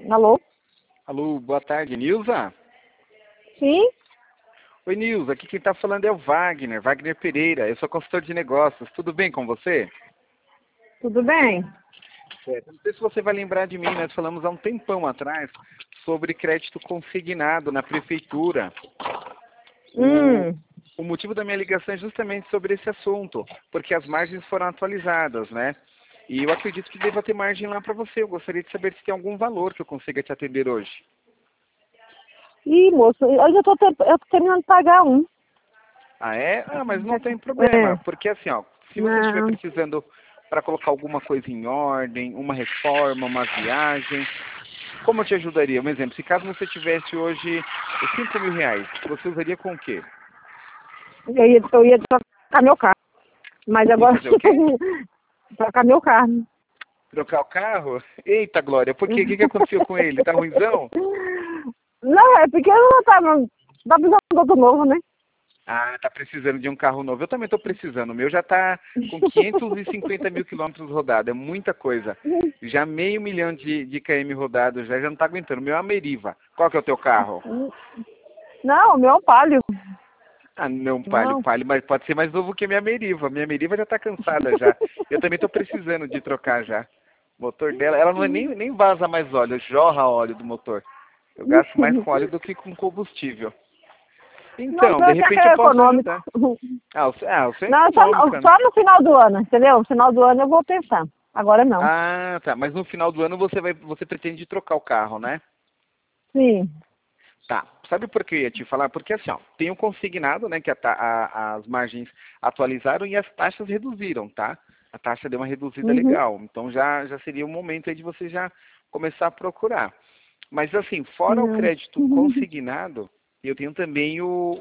Alô? Alô, boa tarde, Nilza? Sim? Oi, Nilza, aqui quem está falando é o Wagner Pereira, eu sou consultor de negócios, tudo bem com você? Tudo bem? Certo. Não sei se você vai lembrar de mim, nós falamos há um tempão atrás sobre crédito consignado na prefeitura. O, Hum. o motivo da minha ligação é justamente sobre esse assunto, porque as margens foram atualizadas, né? E eu acredito que deva ter margem lá para você. Eu gostaria de saber se tem algum valor que eu consiga te atender hoje. Ih, moço, hoje eu tô terminando de pagar um. Ah, é? Ah, mas não tem problema, É. porque assim, ó, se você estiver Não. precisando para colocar alguma coisa em ordem, uma reforma, uma viagem, como eu te ajudaria? Um exemplo, se caso você tivesse hoje os R$ 5.000, você usaria com o quê? Eu ia trocar meu carro. Mas E agora fazer o quê? trocar meu carro. Trocar o carro? Eita, Glória, por quê? O que que aconteceu com ele? Tá ruimzão? Não, é porque eu não tá precisando de outro novo, né? Ah, tá precisando de um carro novo. Eu também tô precisando. O meu já tá com 550 mil quilômetros rodados. É muita coisa. Já meio milhão de km rodados. Já não tá aguentando. O meu é uma Meriva. Qual que é o teu carro? Não, o meu é um Palio. Ah, não, Palio. Não. Palio, mas pode ser mais novo que a minha Meriva. Minha Meriva já tá cansada já. Eu também tô precisando de trocar já. O motor dela, ela não é nem vaza mais óleo, jorra óleo do motor. Eu gasto mais com óleo do que com combustível. Não, Então, eu de até que repente eu é posso te econômico. ajudar. O seu é Não, econômico, né? só no final do ano, entendeu? No final do ano eu vou pensar. Agora não. Ah, tá. Mas no final do ano você pretende trocar o carro, né? Sim. Tá. Sabe por que eu ia te falar? Porque assim, ó, tem o consignado, né, que as margens atualizaram e as taxas reduziram, tá? A taxa deu uma reduzida Uhum. legal. Então já seria o momento aí de você já começar a procurar. Mas assim, fora o Não. crédito consignado, eu tenho também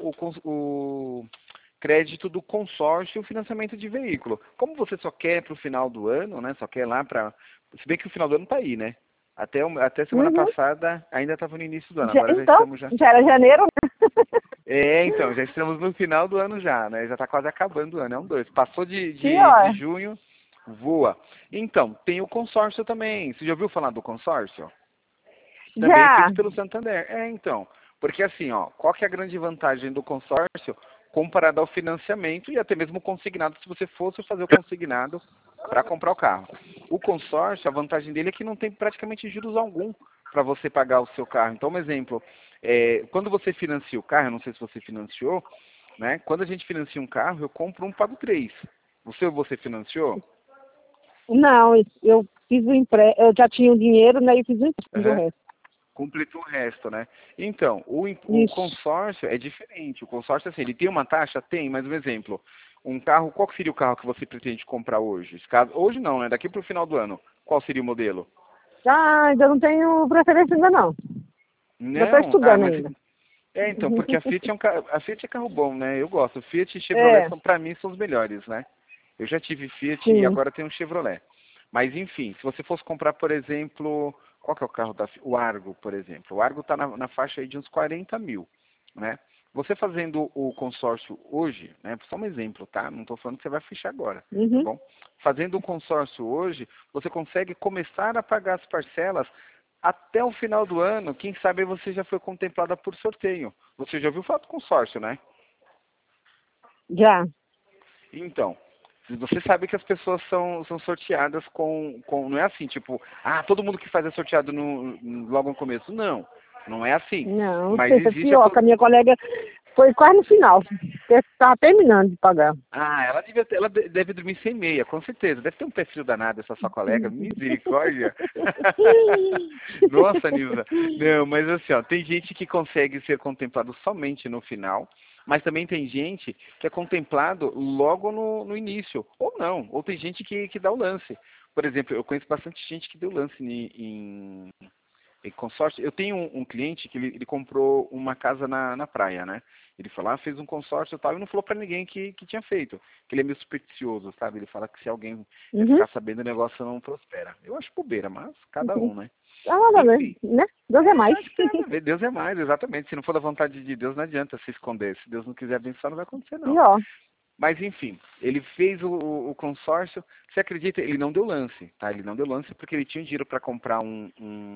o crédito do consórcio e o financiamento de veículo. Como você só quer para o final do ano, né? Só quer lá para. Se bem que o final do ano tá aí, né? Até semana Uhum. passada ainda estava no início do ano, agora já Então, estamos já. já era janeiro, né? É, então, já estamos no final do ano já, né? Já está quase acabando o ano, é um dois. Passou de Pior. junho, voa. Então, tem o consórcio também. Você já ouviu falar do consórcio? Também é Já. feito pelo Santander. É, então. Porque assim, ó, qual que é a grande vantagem do consórcio comparado ao financiamento e até mesmo o consignado, se você fosse fazer o consignado para comprar o carro. O consórcio, a vantagem dele é que não tem praticamente juros algum para você pagar o seu carro. Então, um exemplo, quando você financia o carro, eu não sei se você financiou, né? Quando a gente financia um carro, eu compro um, pago três. Você financiou? Não, eu fiz o eu já tinha o dinheiro, né? E fiz o empréstimo do Aham. resto. Completou o resto, né? Então, o Isso. consórcio é diferente. O consórcio, assim, ele tem uma taxa? Tem, mas um exemplo. Um carro, qual que seria o carro que você pretende comprar hoje? Hoje não, né? Daqui para o final do ano. Qual seria o modelo? Ah, ainda não tenho preferência ainda não. Ainda estou Não? Ah, estudando mas... ainda. É, então, porque a Fiat a Fiat é carro bom, né? Eu gosto. Fiat e Chevrolet, É, para mim, são os melhores, né? Eu já tive Fiat e sim. agora tenho um Chevrolet. Mas, enfim, se você fosse comprar, por exemplo, qual que é o carro da Fiat? O Argo, por exemplo. O Argo está na faixa aí de uns 40 mil, né? Você fazendo o consórcio hoje, né? Só um exemplo, tá? Não estou falando que você vai fechar agora, tá Uhum. bom? Fazendo o consórcio hoje, você consegue começar a pagar as parcelas até o final do ano. Quem sabe você já foi contemplada por sorteio. Você já ouviu falar do consórcio, né? Já. Então, você sabe que as pessoas são sorteadas não é assim, tipo, todo mundo que faz é sorteado logo no começo. Não, não é assim. Não, Mas sei, foi existe a. pior, que a minha colega foi quase no final. Estava terminando de pagar. Ela deve dormir sem meia, com certeza. Deve ter um pé frio danado essa sua colega. Misericórdia. Nossa, Nilza. Não, mas assim, ó, tem gente que consegue ser contemplado somente no final, mas também tem gente que é contemplado logo no início. Ou não, ou tem gente que dá o lance. Por exemplo, eu conheço bastante gente que deu lance em consórcio. Eu tenho um cliente que ele comprou uma casa na praia, né? Ele foi lá, fez um consórcio e tal, e não falou pra ninguém que tinha feito. Que ele é meio supersticioso, sabe? Ele fala que se alguém Uhum. ficar sabendo, o negócio não prospera. Eu acho bobeira, mas cada um, né? Ah, nada a ver, Enfim. né? Deus é mais. Acho que tem nada a ver. Deus é mais, exatamente. Se não for da vontade de Deus, não adianta se esconder. Se Deus não quiser abençoar, não vai acontecer, não. Pior. Mas, enfim, ele fez o consórcio. Você acredita? Ele não deu lance, tá? Ele não deu lance porque ele tinha dinheiro para comprar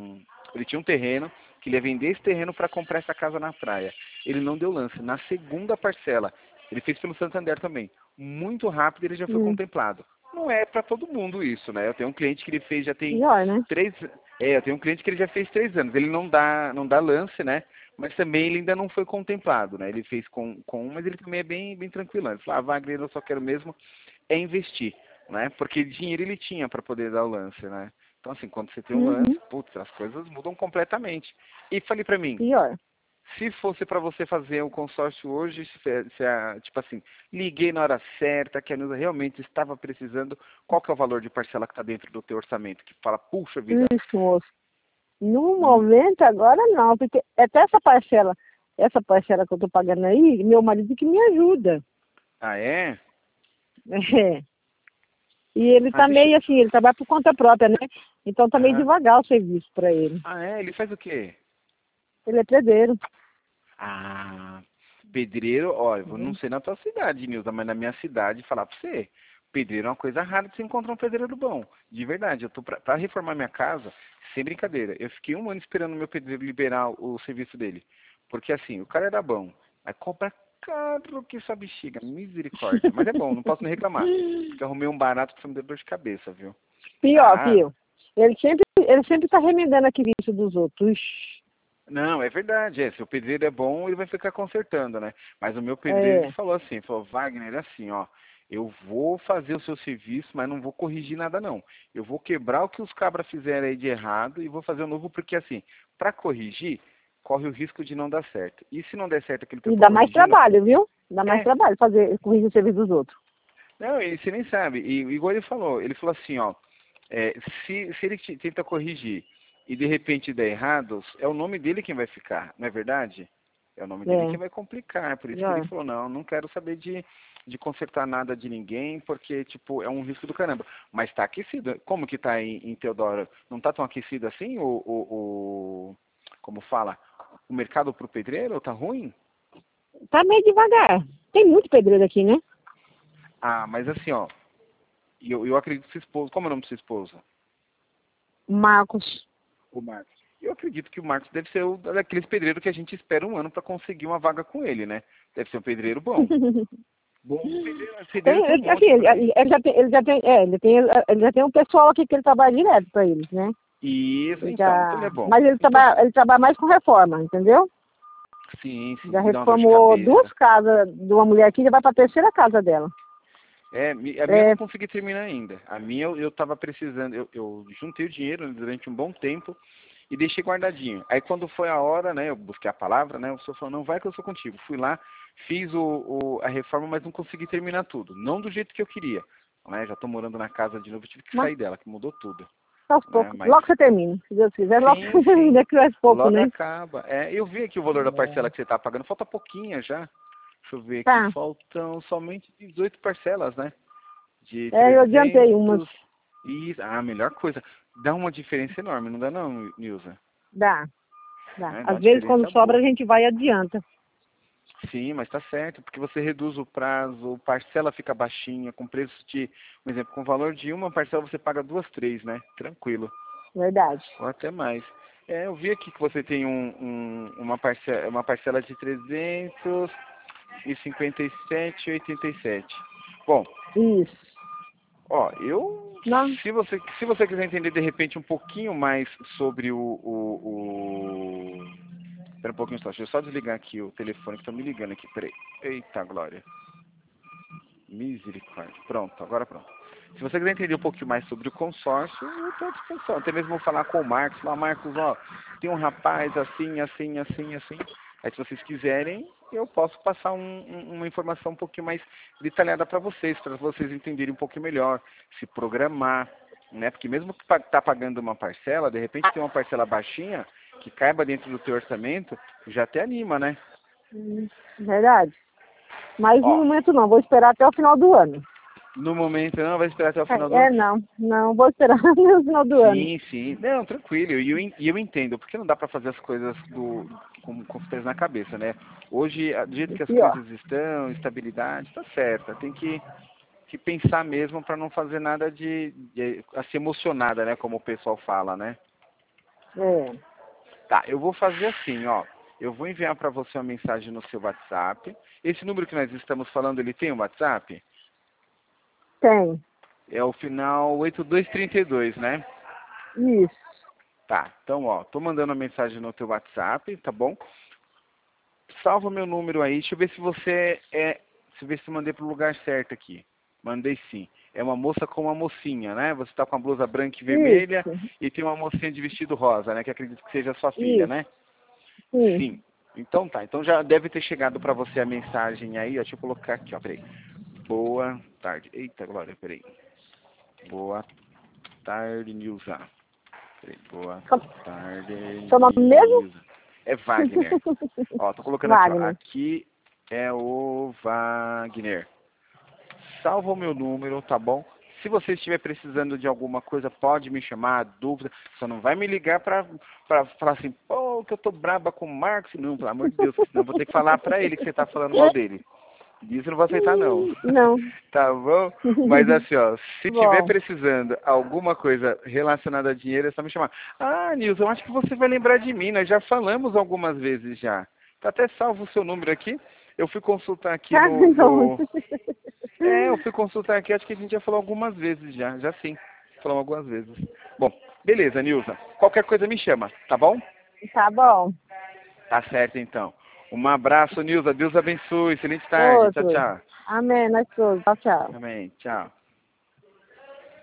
Ele tinha um terreno, que ele ia vender esse terreno para comprar essa casa na praia. Ele não deu lance. Na segunda parcela, ele fez pelo Santander também. Muito rápido ele já foi contemplado. Não é para todo mundo isso, né? Eu tenho um cliente que ele fez já tem Pior, né? eu tenho um cliente que ele já fez 3 anos. Ele não dá lance, né? Mas também ele ainda não foi contemplado, né? Ele fez com um, mas ele também é bem tranquilo. Ele falou, Wagner, eu só quero mesmo é investir, né? Porque dinheiro ele tinha para poder dar o lance, né? Então, assim, quando você tem um lance, putz, as coisas mudam completamente. E falei para mim, Pior. se fosse para você fazer o consórcio hoje, tipo assim, liguei na hora certa, que a Nilza realmente estava precisando, qual que é o valor de parcela que está dentro do teu orçamento? Que fala, puxa vida. Isso, moço. No momento, agora não, porque até essa parcela que eu tô pagando aí, meu marido que me ajuda. Ah, é? É. E ele Ah, tá deixa... meio assim, ele trabalha por conta própria, né? Então tá meio Aham. devagar o serviço para ele. Ah, é? Ele faz o quê? Ele é pedreiro. Ah, pedreiro, olha, eu não sei na tua cidade, Nilza, mas na minha cidade, falar pra você, pedreiro é uma coisa rara de você encontrar um pedreiro bom. De verdade, eu tô pra reformar minha casa, sem brincadeira. Eu fiquei 1 ano esperando o meu pedreiro liberar o serviço dele. Porque assim, o cara era bom, mas cobra caro que essa bexiga, misericórdia. Mas é bom, não posso nem reclamar. Porque eu arrumei um barato que só me deu dor de cabeça, viu? Pior, Ah, pior. Ele sempre tá remendando aquele vício dos outros. não, é verdade, se o pedreiro é bom, ele vai ficar consertando, né? Mas o meu pedreiro, ele É. falou assim, falou, Wagner, é assim, ó, eu vou fazer o seu serviço, mas não vou corrigir nada não. Eu vou quebrar o que os cabras fizeram aí de errado e vou fazer o novo, porque assim, para corrigir, corre o risco de não dar certo. E se não der certo aquilo que eu E tô dá mais corrigindo, trabalho, viu? Dá mais é, trabalho corrigir o serviço dos outros. não, ele você nem sabe. E igual ele falou assim, ó, é, se ele tenta corrigir e de repente der errado, é o nome dele quem vai ficar, não é verdade? É o nome dele É. quem vai complicar. Por isso que ele Pior. falou, não quero saber de consertar nada de ninguém, porque, tipo, é um risco do caramba. Mas tá aquecido. Como que tá em Teodoro? Não tá tão aquecido assim como fala? O mercado pro pedreiro tá ruim? Tá meio devagar. Tem muito pedreiro aqui, né? Ah, mas assim, ó, eu acredito que sua esposa, como é o nome da sua esposa? Marcos. O Marcos. Eu acredito que o Marcos deve ser daqueles pedreiros que a gente espera 1 ano para conseguir uma vaga com ele, né? Deve ser um pedreiro bom. Bom pedreiro tem um Assim, monte por aí. ele já tem um pessoal aqui que ele trabalha direto para eles, né? Isso, Ele então ele é já, bom. mas Então, ele trabalha mais com reforma, entendeu? sim, Já me dá uma dor de reformou 2 cabeça. casas de uma mulher aqui, já vai para a terceira casa dela. A minha eu É, não consegui terminar ainda. A minha eu tava precisando, eu juntei o dinheiro durante um bom tempo e deixei guardadinho. Aí quando foi a hora, né, eu busquei a palavra, né, o senhor falou, não, vai que eu sou contigo. Fui lá, fiz a reforma, mas não consegui terminar tudo. Não do jeito que eu queria. Né, já tô morando na casa de novo, tive que mas sair dela, que mudou tudo. aos Né, poucos. mas Logo você termina, se Deus quiser, logo sim, você sim. termina, que faz pouco, Logo né? acaba. É, eu vi aqui o valor da parcela que você tá pagando, falta pouquinha já. Deixa eu ver aqui, Tá. faltam somente 18 parcelas, né? De É, eu adiantei umas. 300 e a melhor coisa, dá uma diferença enorme, não dá não, Nilza? Dá, dá. Né? Dá Às uma vezes, quando diferença sobra, boa. a gente vai e adianta. Sim, mas tá certo, porque você reduz o prazo, parcela fica baixinha, com preço de, por exemplo, com o valor de uma parcela você paga 2, 3, né? Tranquilo. Verdade. Ou até mais. É, eu vi aqui que você tem uma parcela de 357,87. Bom, Isso. ó, Não, se você quiser entender de repente um pouquinho mais sobre Espera um pouquinho só, deixa eu só desligar aqui o telefone que estão me ligando aqui, peraí. Eita, Glória. Misericórdia. Pronto, agora pronto. Se você quiser entender um pouquinho mais sobre o consórcio, eu estou à disposição. Até mesmo vou falar com o Marcos. Falar, Marcos, ó, tem um rapaz assim. Aí se vocês quiserem, eu posso passar uma informação um pouquinho mais detalhada para vocês entenderem um pouquinho melhor, se programar, né? Porque mesmo que tá pagando uma parcela, de repente tem uma parcela baixinha, que caiba dentro do teu orçamento, já até anima, né? verdade. Mas no Ó, momento não, vou esperar até o final do ano. no momento não, vai esperar até o final do ano. Não, vou esperar até o final do ano. Sim. Não, tranquilo. E eu entendo, porque não dá para fazer as coisas com os pés na cabeça, né? Hoje, do jeito E que as pior. coisas estão, estabilidade, tá certa. Tem que pensar mesmo para não fazer nada de assim, emocionada, né? Como o pessoal fala, né? É. Tá, eu vou fazer assim, ó. Eu vou enviar para você uma mensagem no seu WhatsApp. Esse número que nós estamos falando, ele tem um WhatsApp? Tem. É o final 8232, né? Isso. Tá, então, ó, tô mandando uma mensagem no teu WhatsApp, tá bom? Salva meu número aí, deixa eu ver se você é... Deixa eu ver se eu mandei pro lugar certo aqui. Mandei sim. É uma moça com uma mocinha, né? Você tá com a blusa branca e vermelha Isso. e tem uma mocinha de vestido rosa, né? Que acredito que seja sua filha, Isso. né? Sim. Sim. Então tá, então já deve ter chegado para você a mensagem aí, ó. Deixa eu colocar aqui, ó, peraí. Boa tarde. Eita, Glória, peraí. Boa tarde, Nilza. Peraí, boa tarde, Seu nome mesmo? Nilza. É Wagner. Ó, tô colocando aqui, ó. Wagner. Aqui é o Wagner. Salva o meu número, tá bom? Se você estiver precisando de alguma coisa, pode me chamar, dúvida. Só não vai me ligar pra falar assim, pô, que eu tô braba com o Marcos. Não, pelo amor de Deus, senão eu vou ter que falar pra ele que você tá falando mal dele. Disso eu não vou aceitar, não. Não. Tá bom? Mas assim, ó, se tiver Bom. precisando alguma coisa relacionada a dinheiro, é só me chamar. Ah, Nilson, eu acho que você vai lembrar de mim. Nós já falamos algumas vezes já. Tá até salvo o seu número aqui. Eu fui consultar aqui Ah, não. eu fui consultar aqui, acho que a gente já falou algumas vezes já. Já sim. Falamos algumas vezes. Bom, beleza, Nilson. Qualquer coisa me chama, tá bom? Tá bom. Tá certo, então. Um abraço, Nilza. Deus abençoe. Excelente tarde. Tchau, Outro. tchau. Amém. Nós todos. Tchau, tchau. Amém. Tchau.